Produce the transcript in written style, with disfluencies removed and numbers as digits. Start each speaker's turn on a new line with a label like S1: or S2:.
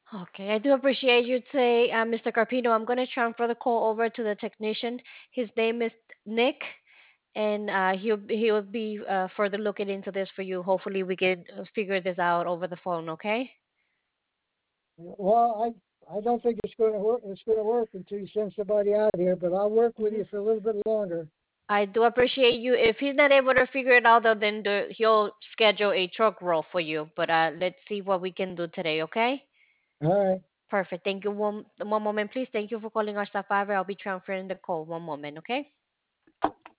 S1: Okay, I do appreciate you today, Mr. Carpino. I'm going to transfer the call over to the technician. His name is Nick, and he'll be further looking into this for you. Hopefully, we can figure this out over the phone. Okay.
S2: Well, I don't think it's going to work. It's going to work until you send somebody out here. But I'll work with
S1: Hmm.
S2: you for a little bit longer.
S1: I do appreciate you. If he's not able to figure it out, though, then he'll schedule a truck roll for you. But let's see what we can do today. Okay.
S2: All right.
S1: Perfect. Thank you. One moment, please. Thank you for calling our staff. I'll be transferring the call. One moment. Okay.